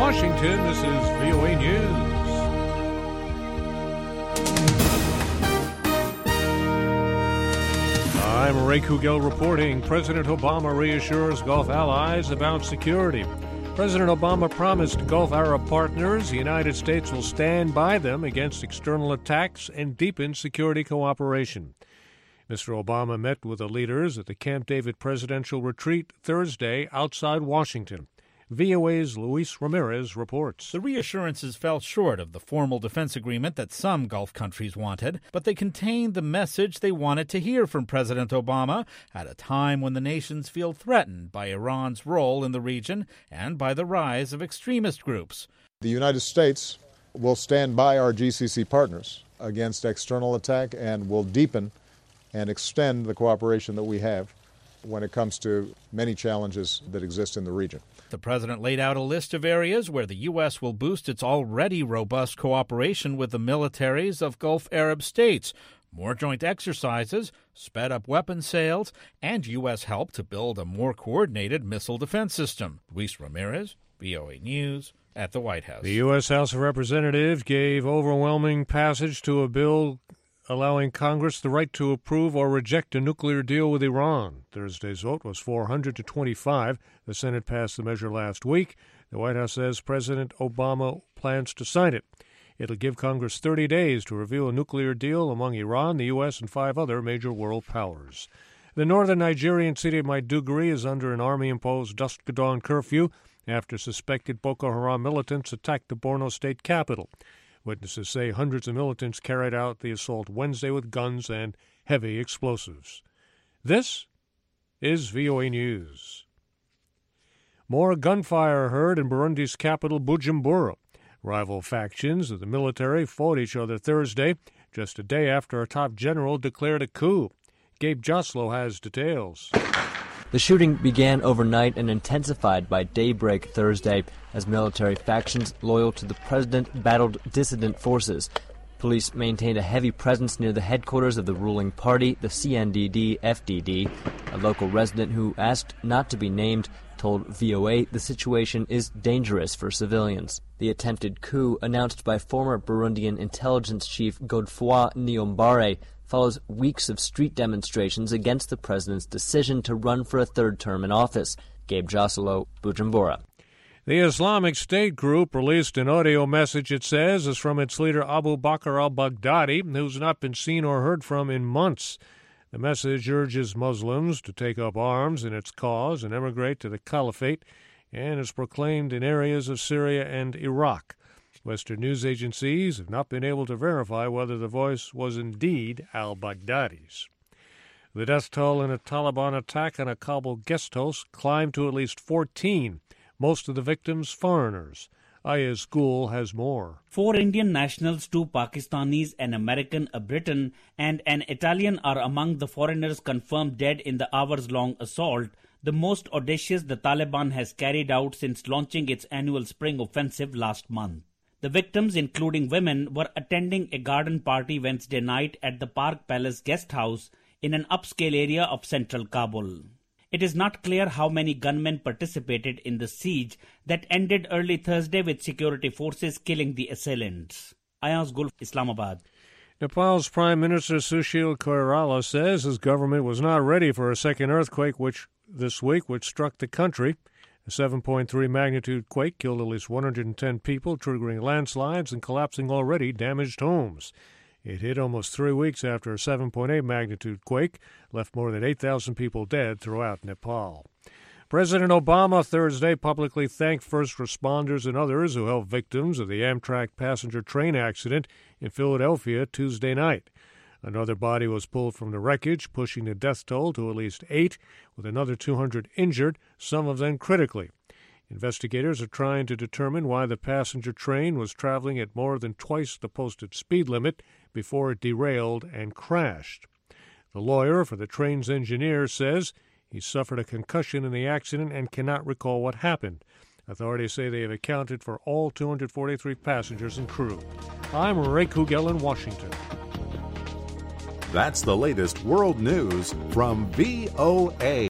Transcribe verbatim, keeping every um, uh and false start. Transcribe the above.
Washington, this is V O A News. I'm Ray Kugel reporting. President Obama reassures Gulf allies about security. President Obama promised Gulf Arab partners the United States will stand by them against external attacks and deepen security cooperation. Mister Obama met with the leaders at the Camp David presidential retreat Thursday outside Washington. V O A's Luis Ramirez reports. The reassurances fell short of the formal defense agreement that some Gulf countries wanted, but they contained the message they wanted to hear from President Obama at a time when the nations feel threatened by Iran's role in the region and by the rise of extremist groups. The United States will stand by our G C C partners against external attack and will deepen and extend the cooperation that we have when it comes to many challenges that exist in the region. The president laid out a list of areas where the U S will boost its already robust cooperation with the militaries of Gulf Arab states, more joint exercises, sped up weapons sales, and U S help to build a more coordinated missile defense system. Luis Ramirez, V O A News, at the White House. The U S House of Representatives gave overwhelming passage to a bill allowing Congress the right to approve or reject a nuclear deal with Iran. Thursday's vote was four hundred to twenty-five. The Senate passed the measure last week. The White House says President Obama plans to sign it. It'll give Congress thirty days to review a nuclear deal among Iran, the U S, and five other major world powers. The northern Nigerian city of Maiduguri is under an army-imposed dusk-to-dawn curfew after suspected Boko Haram militants attacked the Borno state capital. Witnesses say hundreds of militants carried out the assault Wednesday with guns and heavy explosives. This is V O A News. More gunfire heard in Burundi's capital, Bujumbura. Rival factions of the military fought each other Thursday, just a day after a top general declared a coup. Gabe Joslow has details. The shooting began overnight and intensified by daybreak Thursday as military factions loyal to the president battled dissident forces. Police maintained a heavy presence near the headquarters of the ruling party, the C N D D F D D. A local resident who asked not to be named told V O A the situation is dangerous for civilians. The attempted coup, announced by former Burundian intelligence chief Godefroid Niyombare, follows weeks of street demonstrations against the president's decision to run for a third term in office. Gabe Joslow, Bujumbura. The Islamic State group released an audio message, it says, is from its leader Abu Bakr al-Baghdadi, who's not been seen or heard from in months. The message urges Muslims to take up arms in its cause and emigrate to the caliphate, and is proclaimed in areas of Syria and Iraq. Western news agencies have not been able to verify whether the voice was indeed al-Baghdadi's. The death toll in a Taliban attack on a Kabul guest house climbed to at least fourteen, most of the victims foreigners. Ayaz Gul has more. Four Indian nationals, two Pakistanis, an American, a Briton, and an Italian are among the foreigners confirmed dead in the hours-long assault, the most audacious the Taliban has carried out since launching its annual spring offensive last month. The victims, including women, were attending a garden party Wednesday night at the Park Palace guest house in an upscale area of central Kabul. It is not clear how many gunmen participated in the siege that ended early Thursday with security forces killing the assailants. Ayaz Gul, Islamabad. Nepal's Prime Minister Sushil Koirala says his government was not ready for a second earthquake which this week which struck the country. A seven point three magnitude quake killed at least one hundred ten people, triggering landslides and collapsing already damaged homes. It hit almost three weeks after a seven point eight magnitude quake left more than eight thousand people dead throughout Nepal. President Obama Thursday publicly thanked first responders and others who helped victims of the Amtrak passenger train accident in Philadelphia Tuesday night. Another body was pulled from the wreckage, pushing the death toll to at least eight, with another two hundred injured, some of them critically. Investigators are trying to determine why the passenger train was traveling at more than twice the posted speed limit before it derailed and crashed. The lawyer for the train's engineer says he suffered a concussion in the accident and cannot recall what happened. Authorities say they have accounted for all two hundred forty-three passengers and crew. I'm Ray Kugel in Washington. That's the latest world news from V O A.